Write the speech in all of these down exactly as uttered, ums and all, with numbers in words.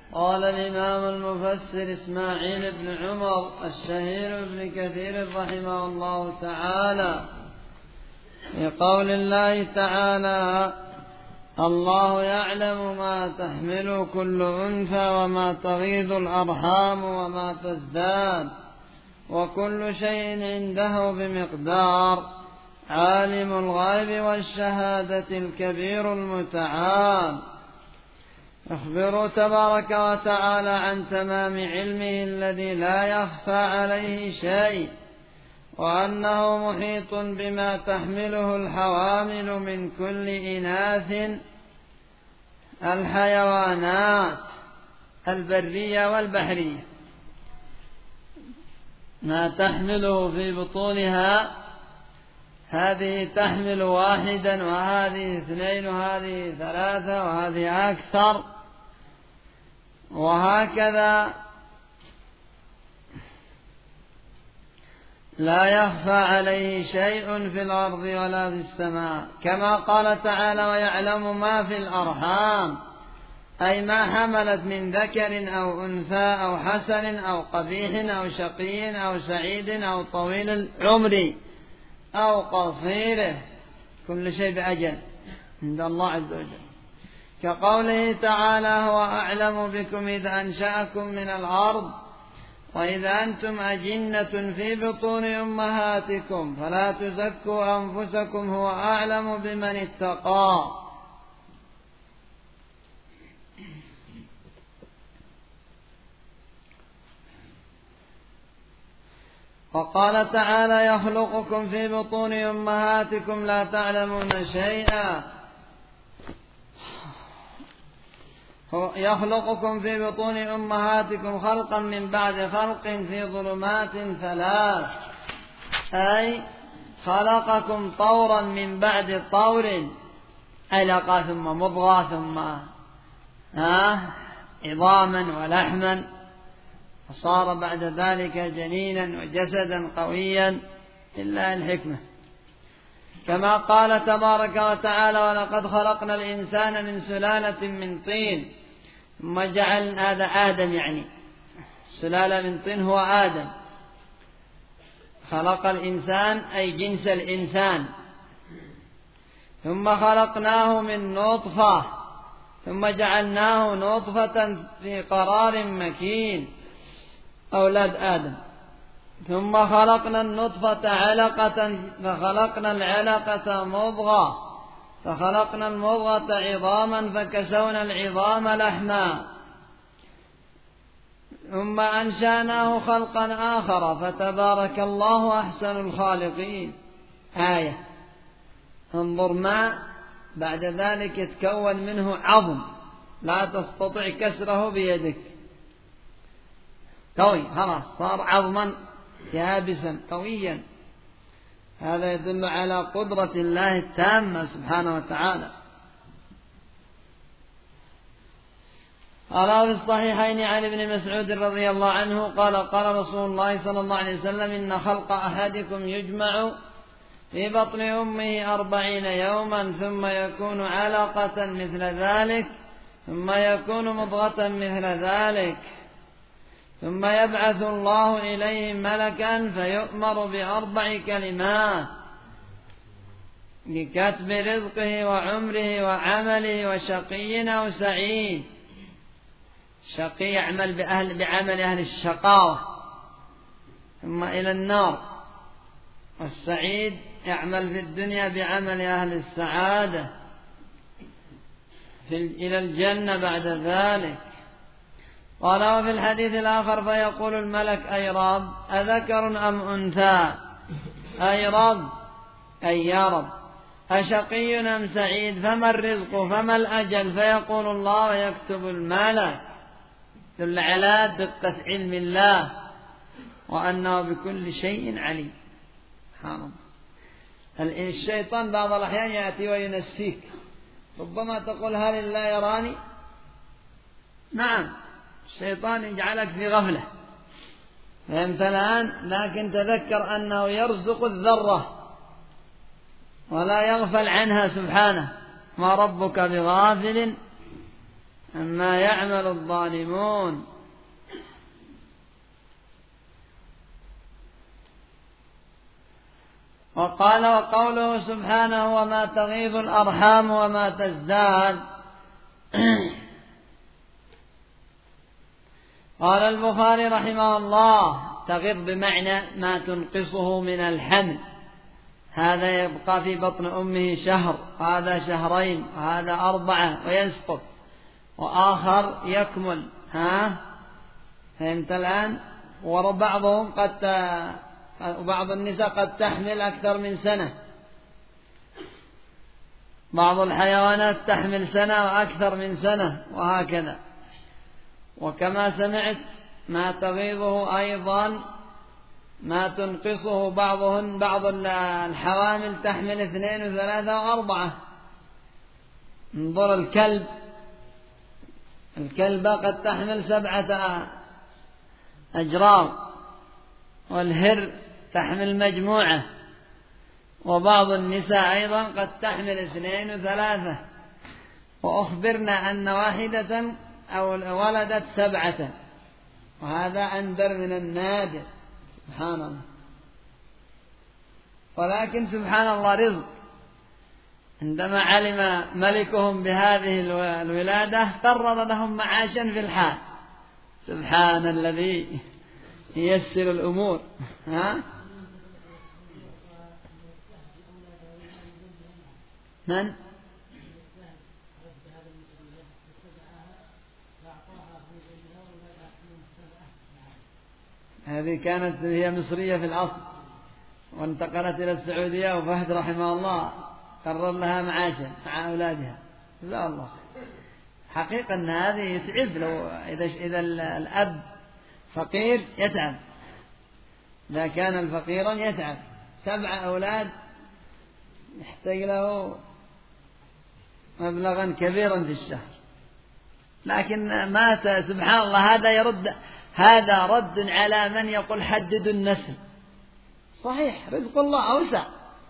قال الإمام المفسر إسماعيل بن عمر الشهير بن كثير رحمه الله تعالى في قول الله تعالى: الله يعلم ما تحمل كل أنثى وما تغيض الأرحام وما تزداد وكل شيء عنده بمقدار، عالم الغيب والشهادة الكبير المتعال. يخبر تبارك وتعالى عن تمام علمه الذي لا يخفى عليه شيء، وأنه محيط بما تحمله الحوامل من كل إناث الحيوانات البرية والبحرية، ما تحمله في بطونها، هذه تحمل واحدا وهذه اثنين وهذه ثلاثة وهذه أكثر، وهكذا لا يخفى عليه شيء في الأرض ولا في السماء، كما قال تعالى: ويعلم ما في الأرحام، أي ما حملت من ذكر أو أنثى أو حسن أو قبيح أو شقي أو سعيد أو طويل العمر أو قصيره، كل شيء بأجل عند الله عز وجل، كقوله تعالى: هو أعلم بكم إذ أنشأكم من الأرض وإذا أنتم أجنة في بطون أمهاتكم فلا تزكوا أنفسكم هو أعلم بمن اتقى. وقال تعالى: يخلقكم في بطون أمهاتكم لا تعلمون شيئا، يخلقكم في بطون أمهاتكم خلقا من بعد خلق في ظلمات ثلاث، أي خلقكم طورا من بعد طور، علقة ثم مضغة ثم عظاما ولحما، فصار بعد ذلك جنينا وجسدا قويا، إلا الحكمة، كما قال تبارك وتعالى: ولقد خلقنا الإنسان من سلالة من طين ثم جعلنا، هذا آدم، يعني سلالة من طين هو آدم، خلق الإنسان أي جنس الإنسان، ثم خلقناه من نطفة ثم جعلناه نطفة في قرار مكين، أولاد آدم، ثم خلقنا النطفة علقة فخلقنا العلقة مضغة فخلقنا المضغة عظاما فكسونا العظام لحما، ثم أنشأناه خلقا آخر فتبارك الله أحسن الخالقين. آية، انظر ما بعد ذلك يتكون منه عظم لا تستطيع كسره بيدك، قوي، خلاص صار عظما يابسا قويا، هذا يدل على قدرة الله التامة سبحانه وتعالى. قال في الصحيحين عن ابن مسعود رضي الله عنه قال: قال رسول الله صلى الله عليه وسلم: إن خلق أحدكم يجمع في بطن أمه أربعين يوما ثم يكون علقة مثل ذلك ثم يكون مضغة مثل ذلك ثم يبعث الله إليه ملكا فيؤمر بأربع كلمات لكتب رزقه وعمره وعمله وشقي أو سعيد. شقي يعمل بأهل بعمل أهل الشقاوة ثم إلى النار، والسعيد يعمل في الدنيا بعمل أهل السعادة في إلى الجنة بعد ذلك. قال: وفي الحديث الآخر: فيقول الملك: أي رب، أذكر أم أنثى؟ أي رب، أي يا رب، أشقي أم سعيد؟ فما الرزق فما الأجل؟ فيقول الله ويكتب الملك، دل على دقة علم الله وأنه بكل شيء عليم. سبحان الله. الشيطان بعض الأحيان يأتي وينسيك، ربما تقول: هل الله يراني؟ نعم، الشيطان يجعلك في غفلة، فهمت الآن؟ لكن تذكر أنه يرزق الذرة ولا يغفل عنها سبحانه، ما ربك بغافل عما يعمل الظالمون. وقال وقوله سبحانه وما تغيض الأرحام وما تزداد. قال البخاري رحمه الله تغيض بمعنى ما تنقصه من الحمل، هذا يبقى في بطن أمه شهر، وهذا شهرين، وهذا أربعة ويسقط، وآخر يكمل. ها فهمت الآن؟ وبعضهم قد وبعض النساء قد تحمل أكثر من سنة، بعض الحيوانات تحمل سنة وأكثر من سنة، وهكذا. وكما سمعت ما تغيظه أيضا ما تنقصه بعضهن، بعض الحوامل تحمل اثنين وثلاثة وأربعة. انظر الكلب، الكلبة قد تحمل سبعة أجرام، والهر تحمل مجموعة، وبعض النساء أيضا قد تحمل اثنين وثلاثة. وأخبرنا أن واحدة أو ولدت سبعة، وهذا أندر من النادر، سبحان الله. ولكن سبحان الله رزق، عندما علم ملكهم بهذه الولادة قرر لهم معاشا في الحال. سبحان الذي ييسر الأمور. ها؟ من؟ هذه كانت هي مصرية في الأصل، وانتقلت إلى السعودية، وفهد رحمه الله قرر لها معاشا مع أولادها. لا الله، حقيقة أن هذه يتعب، لو إذا إذا الأب فقير يتعب، إذا كان الفقيرا يتعب. سبع أولاد يحتاج له مبلغا كبيرا في الشهر، لكن مات. سبحان الله، هذا يرد، هذا رد على من يقول حدد النسل. صحيح، رزق الله أوسع،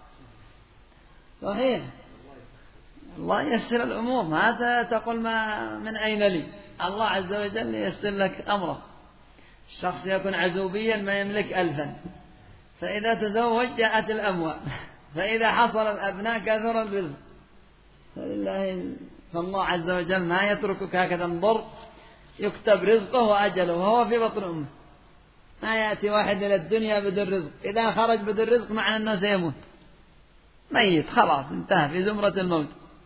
صحيح، الله يسر الأمور. ما تقول ما من أين لي، الله عز وجل يسر لك أمره. الشخص يكون عزوبيا ما يملك ألفا، فإذا تزوج جاءت الأموال، فإذا حصل الأبناء كثر الرزق. فلله فالله عز وجل ما يتركك هكذا انظر، يكتب رزقه وأجله وهو في بطن أمه. ما يأتي واحد إلى الدنيا بدون رزق، إذا خرج بدون رزق معنى أنه سيموت، ميت خلاص، انتهى في زمرة الموت.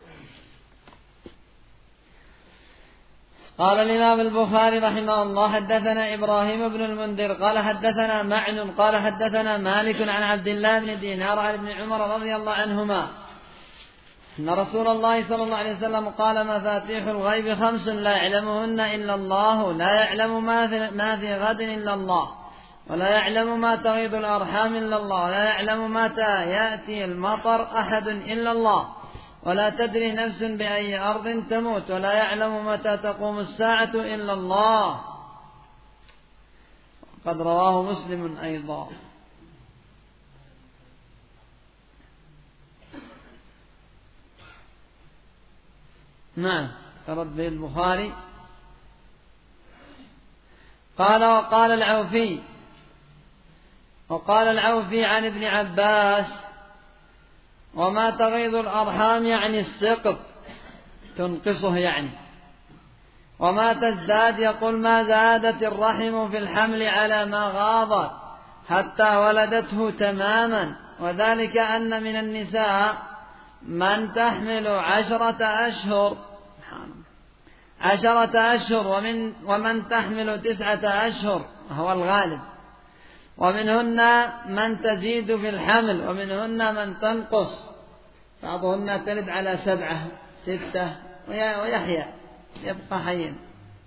قال الإمام البخاري رحمه الله حدثنا إبراهيم بن المنذر قال حدثنا معن قال حدثنا مالك عن عبد الله بن دينار عن ابن عمر رضي الله عنهما أن رسول الله صلى الله عليه وسلم قال مفاتيح الغيب خمس لا يعلمهن إلا الله، لا يعلم ما في, ما في غد إلا الله، ولا يعلم ما تغيض الأرحام إلا الله، ولا يعلم متى يأتي المطر أحد إلا الله، ولا تدري نفس بأي أرض تموت، ولا يعلم متى تقوم الساعة إلا الله. قد رواه مسلم أيضا. نعم، فرد به البخاري. قال وقال العوفي وقال العوفي عن ابن عباس وما تغيض الأرحام يعني السقط، تنقصه يعني، وما تزداد يقول ما زادت الرحم في الحمل على ما غاضت حتى ولدته تماما، وذلك أن من النساء من تحمل عشرة أشهر عشرة أشهر ومن ومن تحمل تسعة أشهر هو الغالب، ومنهن من تزيد في الحمل ومنهن من تنقص، بعضهن تلد على سبعة ستة ويحيى يبقى حيا،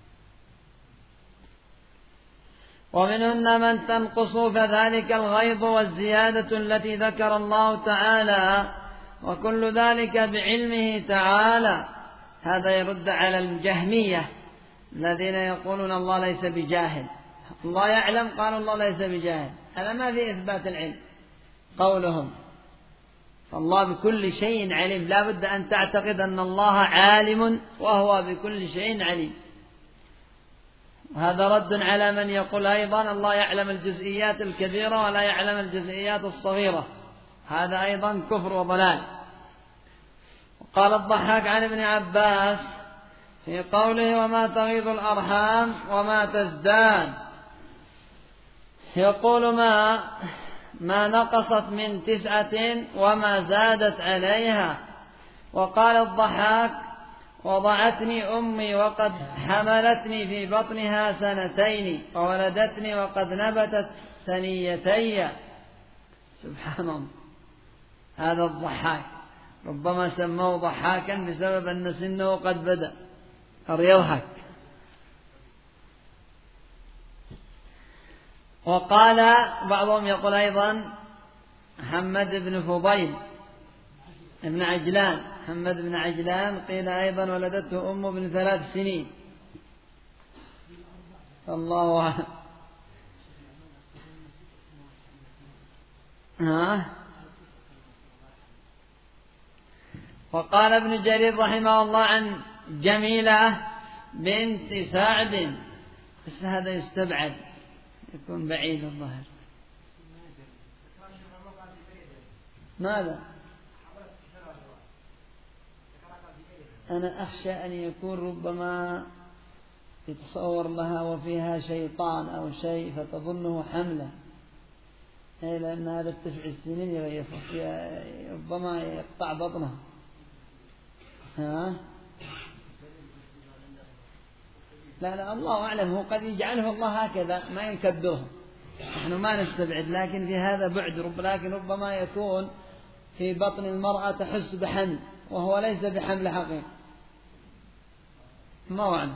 ومنهن من تنقص، فذلك الغيظ والزيادة التي ذكر الله تعالى، وكل ذلك بعلمه تعالى. هذا يرد على الجهمية الذين يقولون الله ليس بجاهل، الله يعلم، قالوا الله ليس بجاهل، هذا ما في إثبات العلم قولهم. فالله بكل شيء عليم، لا بد أن تعتقد أن الله عالم وهو بكل شيء عليم. هذا رد على من يقول أيضا الله يعلم الجزئيات الكبيرة ولا يعلم الجزئيات الصغيرة، هذا أيضا كفر وضلال. قال الضحاك عن ابن عباس في قوله وما تغيض الأرحام وما تزداد، يقول ما ما نقصت من تسعة وما زادت عليها. وقال الضحاك وضعتني أمي وقد حملتني في بطنها سنتين وولدتني وقد نبتت ثنيتي. سبحان الله، هذا الضحاك ربما سموه ضحاكا بسبب أن سنه قد بدأ يضحك. وقال بعضهم يقول أيضا محمد بن فضيل ابن عجلان، محمد بن عجلان قيل أيضا ولدته أمه ابن ثلاث سنين. الله أعلم. ها وقال ابن جرير رحمه الله عن جميلة بنت سعد، بس هذا يستبعد، يكون بعيد الظهر. ماذا؟ أنا أخشى أن يكون ربما يتصور لها وفيها شيطان أو شيء فتظنه حملة، أي لأن هذا التسع السنين يغيفه ربما يقطع بطنها. ها؟ لا لا الله أعلم، هو قد يجعله الله هكذا ما يكبره، نحن ما نستبعد، لكن في هذا بعد رب لكن ربما يكون في بطن المرأة تحس بحمل وهو ليس بحمل حقيقي، الله أعلم.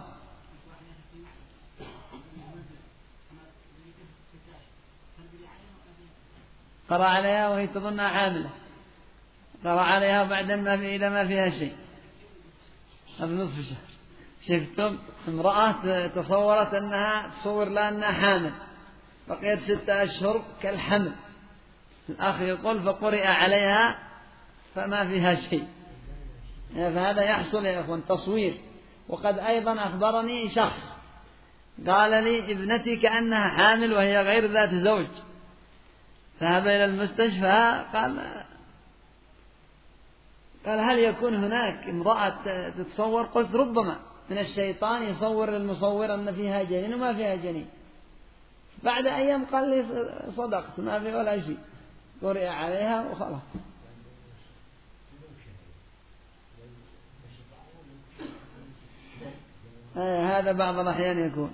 قرأ عليها وهي تظنها حاملة، قرأ عليها بعد ما في إذا ما فيها شيء بنصف شهر. شفتم امرأة تصورت أنها تصور لها أنها حامل، بقيت ستة أشهر كالحمل، الأخ يقول فقرئ عليها فما فيها شيء، فهذا يحصل يا أخوان تصوير. وقد أيضا أخبرني شخص قال لي ابنتي كأنها حامل وهي غير ذات زوج، ذهب إلى المستشفى قال قال هل يكون هناك امرأة تتصور؟ قلت ربما من الشيطان يصور للمصور أن فيها جنين وما فيها جنين. بعد أيام قال لي صدقت ما في ولا شيء، قرئ عليها وخلاص. آه هذا بعض الأحيان يكون.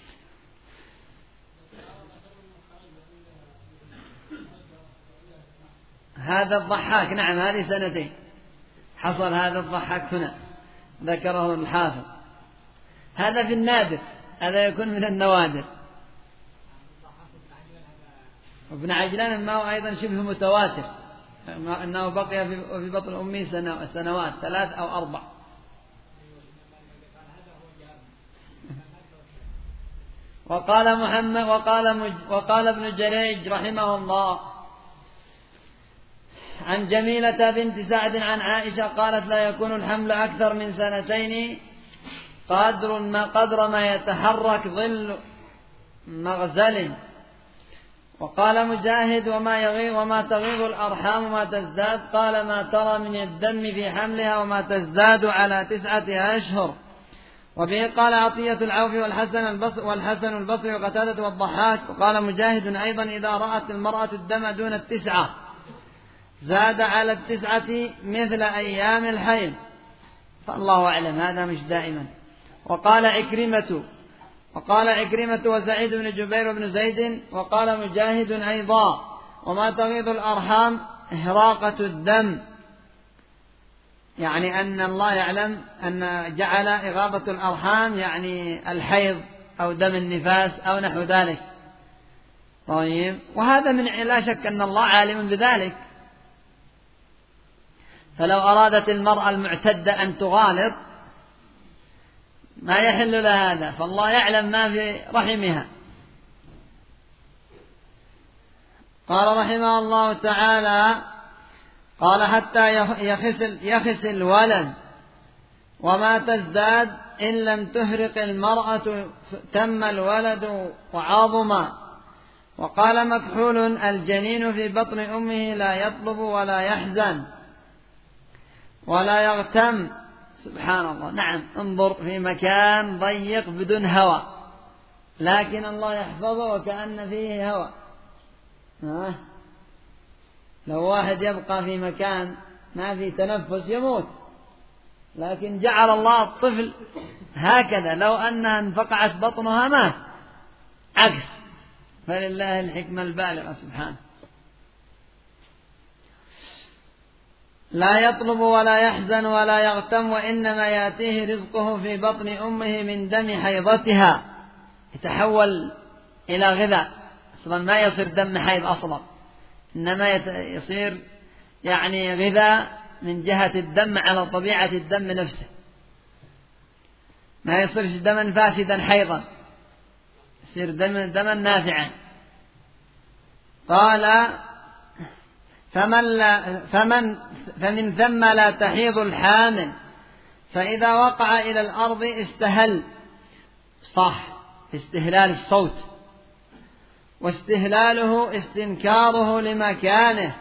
هذا الضحاك نعم هذه سنتين حصل هذا الضحاك هنا ذكره الحافظ، هذا في النادر، هذا يكون من النوادر. وابن عجلان ما هو أيضا شبه متواتر أنه بقي في بطن أمه سنوات ثلاث أو أربع. وقال محمد وقال, مج وقال ابن جريج رحمه الله عن جميلة بنت سعد عن عائشة قالت لا يكون الحمل أكثر من سنتين قدر ما, قدر ما يتحرك ظل مغزل. وقال مجاهد وما, يغيظ وما تغيظ الأرحام وما تزداد، قال ما ترى من الدم في حملها وما تزداد على تسعة أشهر. وبه قال عطية العوف والحسن البصري والحسن البصري وقتادة والضحاك. وقال مجاهد أيضا إذا رأت المرأة الدم دون التسعة زاد على التسعة مثل أيام الحيض، فالله أعلم هذا مش دائما. وقال عكرمة وقال عكرمة وسعيد بن جبير بن زيد. وقال مجاهد أيضا وما تغيض الأرحام إهراقة الدم، يعني أن الله يعلم أن جعل إغاضة الأرحام يعني الحيض أو دم النفاس أو نحو ذلك. طيب وهذا من لا شك أن الله عالم بذلك، فلو أرادت المرأة المعتدة أن تغالط ما يحل لها هذا، فالله يعلم ما في رحمها. قال رحمه الله تعالى قال حتى يخس يخس الولد وما تزداد إن لم تهرق المرأة تم الولد وعظم. وقال مكحول الجنين في بطن أمه لا يطلب ولا يحزن ولا يغتم. سبحان الله. نعم، انظر في مكان ضيق بدون هواء، لكن الله يحفظه وكأن فيه هواء. ها؟ لو واحد يبقى في مكان ما في تنفس يموت، لكن جعل الله الطفل هكذا، لو أنها انفقعت بطنها مات، عكس. فلله الحكمة البالغة سبحانه. لا يطلب ولا يحزن ولا يغتم، وإنما يأتيه رزقه في بطن أمه من دم حيضتها، يتحول إلى غذاء. أصلا ما يصير دم حيض أصلا، إنما يصير يعني غذاء من جهة الدم على طبيعة الدم نفسه، ما يصيرش دما فاسدا حيضا، يصير دما دما نافعا. قال فمن, لا فمن فمن ثم لا تحيض الحامل، فإذا وقع إلى الأرض استهل، صح، استهلال الصوت، واستهلاله استنكاره لمكانه،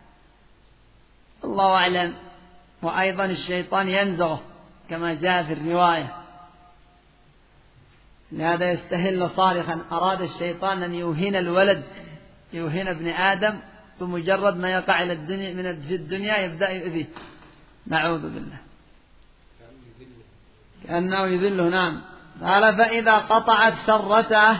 الله أعلم. وأيضا الشيطان ينزغه كما جاء في الرواية، لهذا يستهل صارخا. أراد الشيطان أن يوهن الولد، يوهن ابن آدم، بمجرد ما يقع إلى الدنيا من في الدنيا يبدأ يؤذيه، نعوذ بالله، كأنه يذله. نعم. قال فإذا قطعت سرته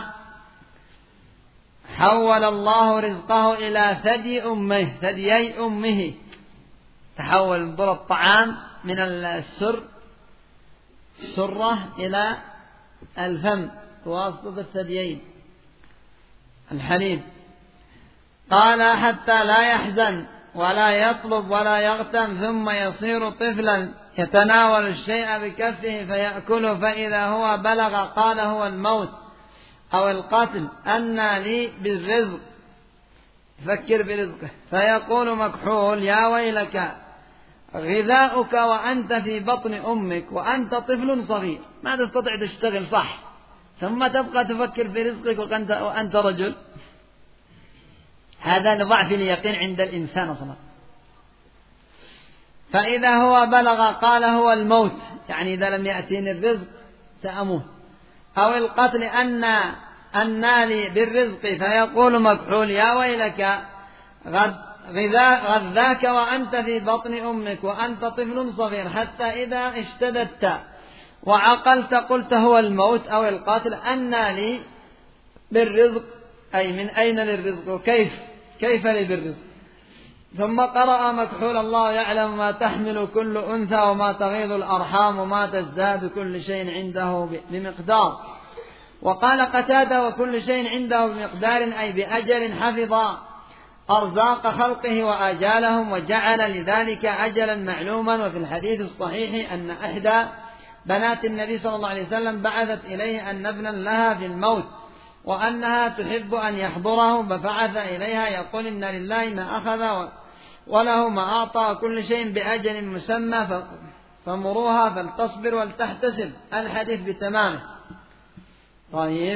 حول الله رزقه إلى ثدي أمه، ثديي أمه، تحول انظر الطعام من السر السرة إلى الفم بواسطة الثديين الحليب. قال حتى لا يحزن ولا يطلب ولا يغتم، ثم يصير طفلا يتناول الشيء بكفه فيأكله، فإذا هو بلغ قال هو الموت أو القتل، أنى لي بالرزق، فكر برزقه. فيقول مكحول يا ويلك، غذاؤك وأنت في بطن أمك وأنت طفل صغير، ما تستطيع تشتغل صح، ثم تبقى تفكر في رزقك وأنت, وأنت رجل. هذا لضعف اليقين عند الإنسان أصلا. فإذا هو بلغ قال هو الموت، يعني إذا لم يأتيني الرزق سأموت، أو القتل أن أنى لي بالرزق. فيقول مكحول يا ويلك، غد غذاك وأنت في بطن أمك وأنت طفل صغير، حتى إذا اشتددت وعقلت قلت هو الموت أو القتل، أنى لي بالرزق، أي من أين للرزق، كيف كيف لي بالرزق. ثم قرأ مكحول الله يعلم ما تحمل كل أنثى وما تغيض الأرحام وما تزداد كل شيء عنده بمقدار. وقال قتادة وكل شيء عنده بمقدار، أي بأجل حفظ أرزاق خلقه وآجالهم، وجعل لذلك أجلا معلوما. وفي الحديث الصحيح أن إحدى بنات النبي صلى الله عليه وسلم بعثت إليه أن ابنا لها في الموت، وأنها تحب أن يحضره، فبعث إليها يقول إن لله ما أخذ وله ما أعطى وكل شيء بأجل مسمى، فمروها فلتصبر ولتحتسب. الحديث بتمامه. طيب،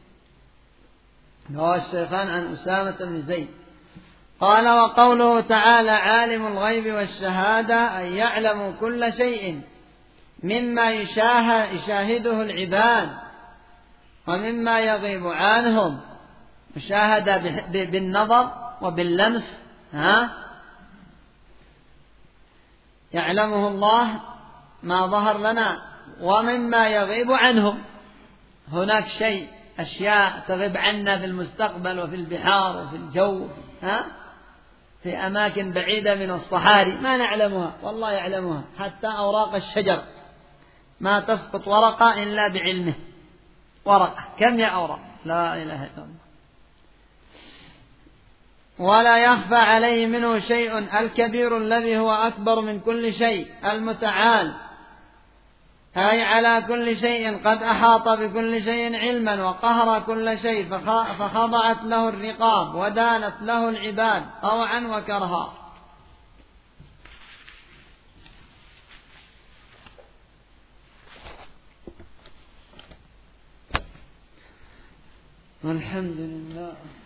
رواه الشيخان عن أسامة بن زيد. قال وقوله تعالى عالم الغيب والشهادة، أي يعلم كل شيء مما يشاهده العباد ومما يغيب عنهم. مشاهدة بالنظر وباللمس، ها يعلمه الله ما ظهر لنا، ومما يغيب عنهم، هناك شيء أشياء تغيب عنا في المستقبل وفي البحار وفي الجو، ها في أماكن بعيدة من الصحاري ما نعلمها، والله يعلمها. حتى أوراق الشجر ما تسقط ورقة إلا بعلمه، ورقة كم يا أوراق، لا إله إلا الله. ولا يخفى عليه منه شيء، الكبير الذي هو أكبر من كل شيء، المتعال، أي على كل شيء، قد أحاط بكل شيء علما وقهر كل شيء، فخضعت له الرقاب ودانت له العباد طوعا وكرها. والحمد لله.